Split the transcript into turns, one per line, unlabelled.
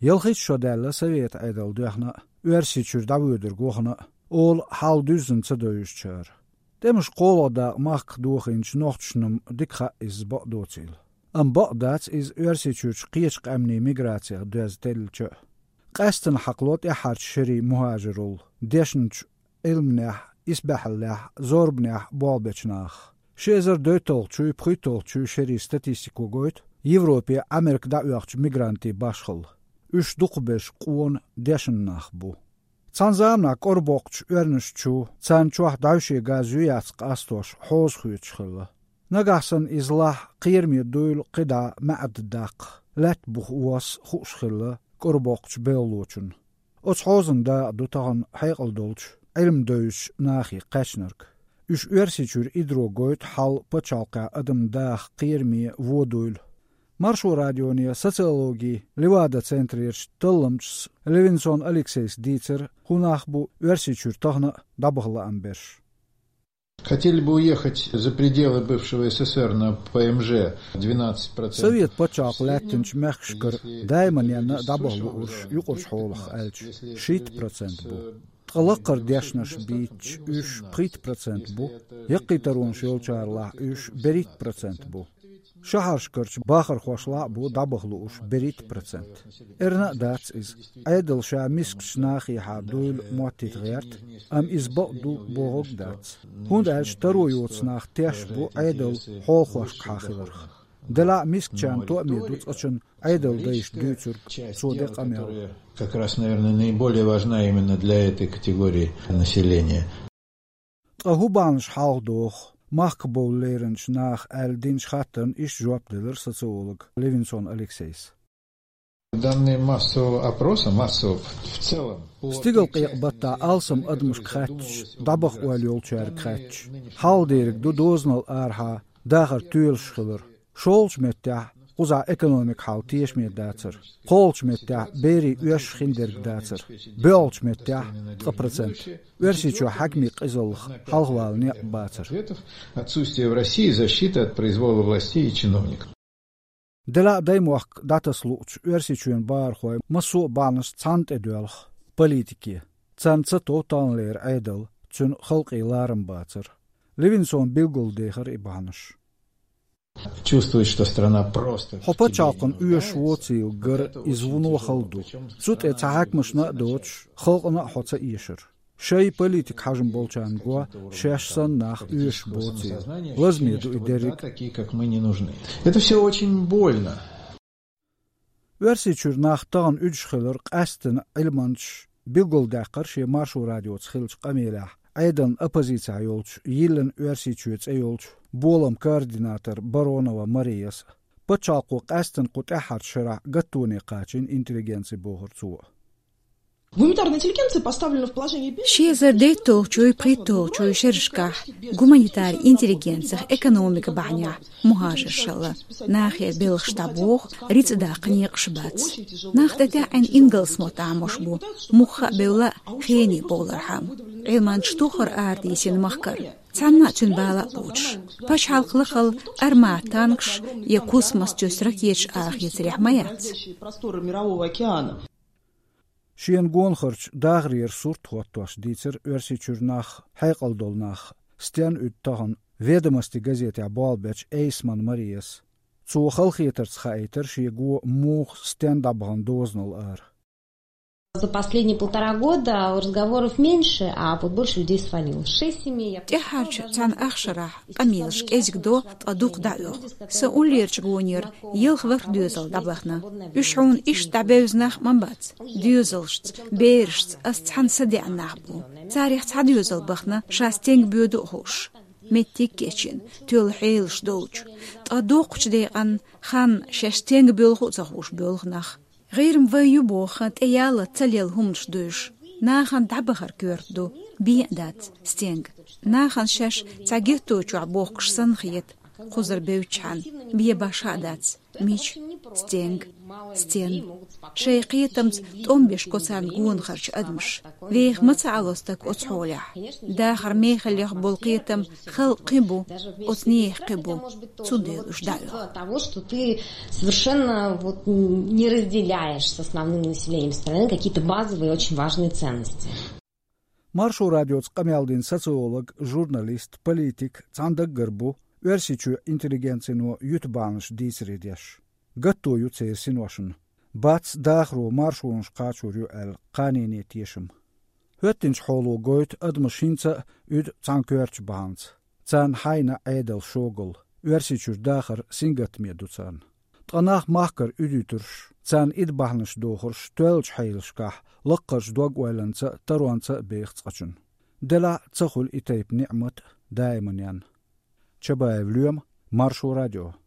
Yılxıç şodələ Sovet aydal duyaqna, üversiçür davüdür qoğuna, ol hal düzünçə döyüşçər. Demiş qolada maq duğinç noxtşunum dikha iz baqdotil. Am baqdat iz üversiçür qiyçq əmni migrasiya düzdelçə. Qəstin haqlot yaxar şiri muhacirul, deşnç ilmnəh, isbəhəlləh, zorbnəh, bolbeçnəh. Şezer döytolçu, pxuytolçu şiri statistiku qoyt, Evropa, Amerikada üyaqçı migranti başxıl. 3-5 qun deşnnəh bu. Çanzamna qorboqç örnüşçü, çançuaq davşi qazüyatq astoş, hoz xuyçxılı. Nagahsan izlah qiyirmi duyul qida ma'addaq, let buh uas xuşxılı, qorboqç belluçun. Oç hozunda dutağın hayqıldolç, ilm döyüş naxi qaçnırk. Üç üversiçür idrogoyt hal paçalqa adımdaq qiyirmi voduyul. Maršu radionie sociologi Levada centrierš Tılımçs Levinson Алексейс Дицер хунах бу версичур тохна дабхла амбеш.
Хотели бы уехать за пределы бывшего СССР на ПМЖ 12%.
Совет почак латинч мехшкер дайманьяна дабхлу урш юқурш холах элч 6% бу. Тqalaqar dešnaš bič 3% bu. Yaqitaron şolçarla 3% bu. Şaharşkırç baxır xoşla bu dabıqlı uş 1%. Erna dats iz aydıl şa miskş naxi hadul muatit gert am iz baqdu boğuk dats. Hund elş taroyots nax teş bu aydıl hol xoş qaxılırx. Dela miskçan to'midut üçün aydıl dayış düçür sodek amel.
Как раз, наверное, наиболее важна именно для этой категории населения.
Hubanş haldox Maqbollerens nach Aldin Schatten ist Jobdeler социолог Levinson Алексейс.
Данные массового опроса, массового в целом.
Стигл qiyqbatta alsam admush khatch, dabaq walyolchar khatch. Halderik du doznal arha, dagar tuelschiller. Scholz met ja, uza economic hal tiesh met datser. Kolch met ja, beri uash kinderg datser. Beolch met ja, 3%. Версичу хакмик изолх халхвал не бацер.
Отсутствие в России защиты от произвола властей и чиновников.
Дела даймуах датаслуч версичуен бархой масу банас цант эдуэлх политики. Цанца тоталнлер айдал чун халқи ларым бацер. Левинсон билгулдехер и банаш.
Чувствует, что страна просто...
Хопачалкан уеш воцил гар извуну халду. Цут эцахакмашна доч халқана хоца ишер. Шей политик хажим болчан гуа, шешсан нах уеш боцил. Возьмеду и дерик.
Такие, как мы, не нужны. Это все очень больно.
Версичур нах таган үджхилер қастын илманч билгулдақар ше маршу радиоц хилч қамелах. Айдан оппозиция йолч, йиллен версичуец йолч. Болам координатор Баронова Марияс. Пачалку қастын қутахар шира гаттуни қачин интеллигенции богорцуа.
Гуманитарная интеллигенция поставлена в положение бедности.
Шезер дейтолчуй притолчуй шершках, гуманитар интеллигенция, экономика баня, мухажершала, нахер белхштабох, рицдақни қшбац. Нахтата ан ингелсмот амошбу, муха бела хени болархам. Илман штухар ардисин махкар. Цанна тюнбала буч. Паш халқлықыл арматанкш, якусмас тюсракеч ах яцряхмаяц.
Просторы мирового океана.
Шиен гонхарч дагрир сурт хоттош дицер версичурнах хайқалдолнах стян уттаган ведомости газете Балбеч Эйсман Мариас. Цу халхитерц хайтер шиегу мух стендабган дознал ар.
За последние 1,5 года разговоров меньше, а вот больше людей звонило. 6 семей.
Техарч цан ахшарах, камилш кезгдо тадук даё. Саулерч гонер, елхвар дюзел даблахна. Ушун иш табезнах мамбац. Дюзелшт, бершт, ас цан садянахбу. Царих цадюзел бахна, шастенг бюду хош. Меттик кечин, тюл хейлш доуч. Тадукч дейган хан шастенг бюлху захуш бюлхнах. غير ويبوخ تيالا تليل همش دوش ناخن دبخر كوردو بيدات ستينغ ناخن شش تاجيتو تعبوخ سنخيت خزر بيوچان بيه باشادات ميش ستينغ стен. Шейқиетамц томбеш коцан гуон харч адмш. Вех мацалостак оцхолях. Дахар мехалях болқиетам хал қибу, оцниех қибу. Цуделуш даю.
Того, что ты совершенно вот не разделяешь с основным населением страны какие-то базовые, очень важные ценности.
Маршу радиоц камялдин социолог, журналист, политик, цандак гарбу, версичу интеллигенцину ютбаныш дисридеш. Гаттою цейсиношын. Бац дахру маршуунш қачурю әл қанини тешім. Höttins холу гойт адмашинца үд цанкверч банц. Цан хайна айдал шогыл. Версичур дахар сингат медуцан. Тганах махкар үдүтүрш. Цан идбахныш дохырш төлч хайлшках. Лыққыш дуагуайланца таруанца бейхцқачын. Дела цахул итайп ни'мат дайман ян. Чабаев Люем, Маршу радио.